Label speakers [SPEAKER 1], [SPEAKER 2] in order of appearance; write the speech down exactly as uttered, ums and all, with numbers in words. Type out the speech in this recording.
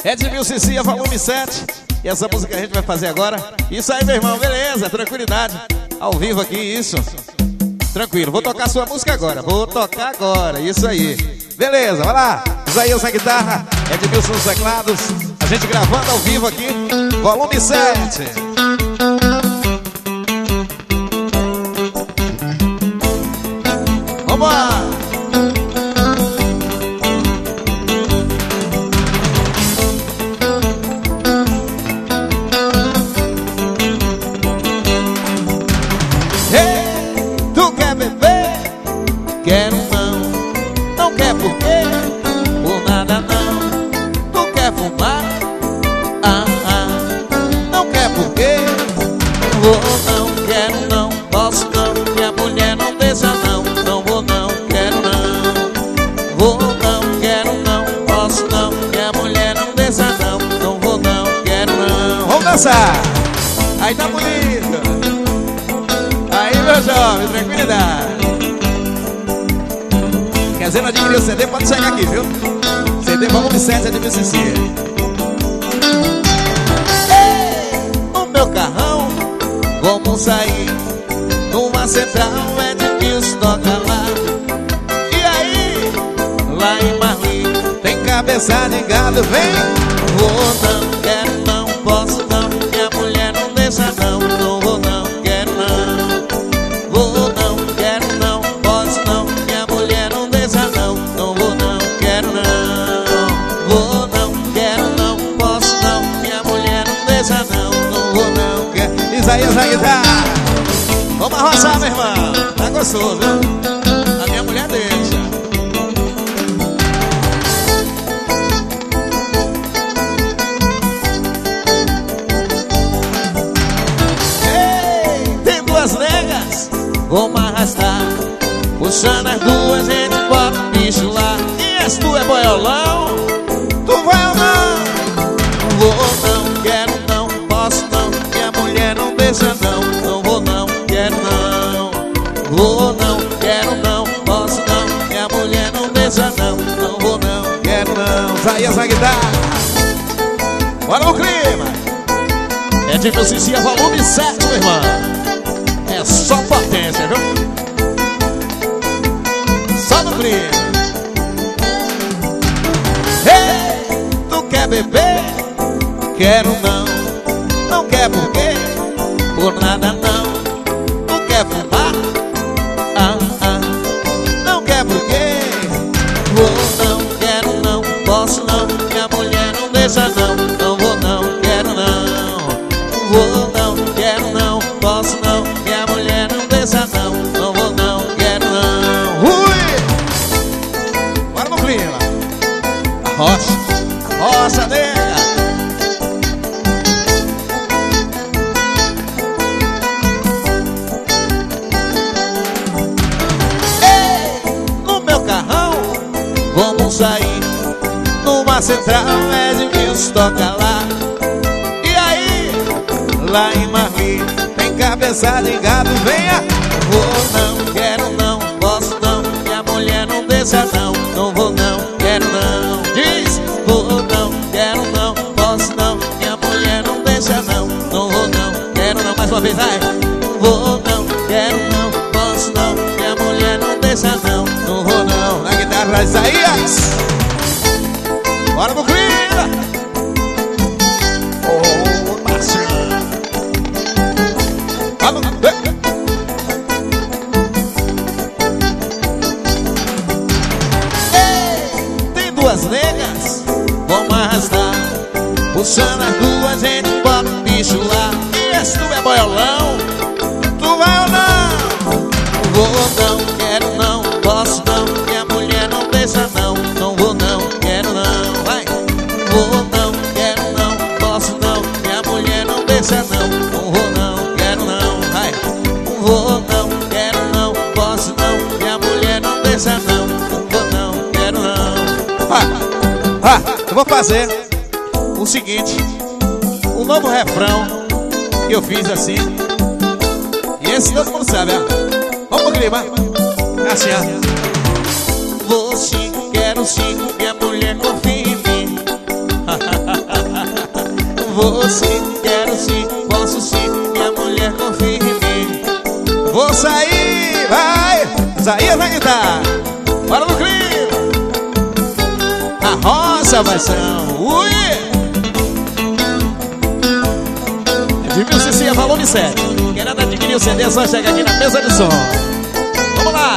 [SPEAKER 1] Edmil Cicia, volume sete. E essa música a gente vai fazer agora. Isso aí, meu irmão, beleza, tranquilidade. Ao vivo aqui, isso. Tranquilo, vou tocar sua música agora. Vou tocar agora, isso aí. Beleza, vai lá. Isaías na guitarra, Edmilson nos teclados. A gente gravando ao vivo aqui, volume sete. Vambora!
[SPEAKER 2] Quero não, não quer por quê? Por nada não. Tu quer fumar? Ah, ah, não quer por quê? Vou não, quero não, posso não, que a mulher não deixa não. Não vou não, quero não. Vou não, quero não, posso não, que a mulher não deixa não. Não vou não, quero não.
[SPEAKER 1] Vamos dançar! Aí tá bonito! Aí, meu jovem, tranquilidade! Quer dizer, não adquiriu o C D, pode chegar aqui, viu? C D volume sete, Edmil Cicia.
[SPEAKER 2] O meu carrão, vamos sair numa central, Edmilson toca lá. E aí, lá em Marli,
[SPEAKER 1] tem cabeça de gado, vem!
[SPEAKER 2] Vou não, quero não, posso não, que a mulher não deixa não. Não vou não, quero não. Vou não, quero não, posso não, que a mulher não deixa não. Não vou não, quero não. Vou não, quero não, posso não, que a mulher não deixa não. Não vou não, quero.
[SPEAKER 1] Isaías na guitarra. Vamos arroçar, meu irmão. Tá gostoso, viu? A minha mulher deixa.
[SPEAKER 2] Ei, tem duas negas, vamos arrastar, puxando as duas, gente bota o bicho lá. E as tu é boiolão? Tu vai ou não? Vou não, quero não, posso não, que a mulher não deixa não. Não vou não, quero não. Vou não, quero não, posso não, que a mulher não deixa não. Não vou não, quero não.
[SPEAKER 1] Isaías na guitarra. Bora no clima.
[SPEAKER 2] Edmil Cicia, volume sete, meu irmão. É só potência, viu? Só no clima. Ei, tu quer beber? Quero não. Não quer por quê? Por nada não. Tu quer fumar? Ah, ah, não quer por quê? Vou não, quero não, posso não, que a mulher não deixa não. Não vou não, quero não. Vou não, quero não, posso não, que a mulher não deixa não. Não vou não, quero não.
[SPEAKER 1] Ui! Bora no clima. A rocha, a rocha nega.
[SPEAKER 2] Vamos sair numa central, Edmilson toca lá. E aí, lá em Marli,
[SPEAKER 1] tem cabeça de gado, venha!
[SPEAKER 2] Vou não, quero não, posso não, que a mulher não deixa não. Não vou não, quero não. Diz, vou não, quero não, posso não, que a mulher não deixa não. Não vou não, quero não, mais uma vez, vai. Vou não, quero não, posso não, que a mulher não deixa não. Não vou não.
[SPEAKER 1] Na guitarra, Isaías. Bora no clima.
[SPEAKER 2] Oh, parceiro.
[SPEAKER 1] Vamos.
[SPEAKER 2] Ei, tem duas negas, vamos arrastar, puxando as duas, gente bota o bicho lá. E esse tu é boiolão? Tu vai ou não? Vou não, quero não, posso não, que a mulher não deixa não. Não vou não, quero não, vai. Vou não, quero não, posso não, que a mulher não deixa não. Não vou não, quero não, vai. Vou não, quero não, posso não, que a mulher não deixa não. Não vou não, quero não.
[SPEAKER 1] Ah, ah, eu vou fazer o seguinte, um novo refrão que eu fiz assim. E esse todo mundo sabe, ó. Vamos pro clima. Assim, ó.
[SPEAKER 2] Vou sim, quero sim, que a mulher confia em mim.
[SPEAKER 1] vou sim, quero sim, posso sim, minha mulher confia em mim. Vou sair, vai, sair na guitarra. Bora no clima. A roça vai são, ui. De mil C C, volume sete. Querendo adquirir o C D, é só chegar aqui na mesa de som. Vamos lá.